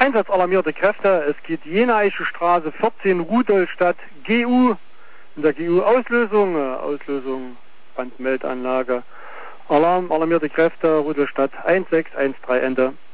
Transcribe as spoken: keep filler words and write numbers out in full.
Einsatz alarmierte Kräfte. Es geht Jenaische Straße vierzehn, Rudolstadt, G U. In der G U Auslösung, äh, Auslösung, Brandmeldanlage. Alarm, alarmierte Kräfte, Rudolstadt eins sechs eins drei, Ende.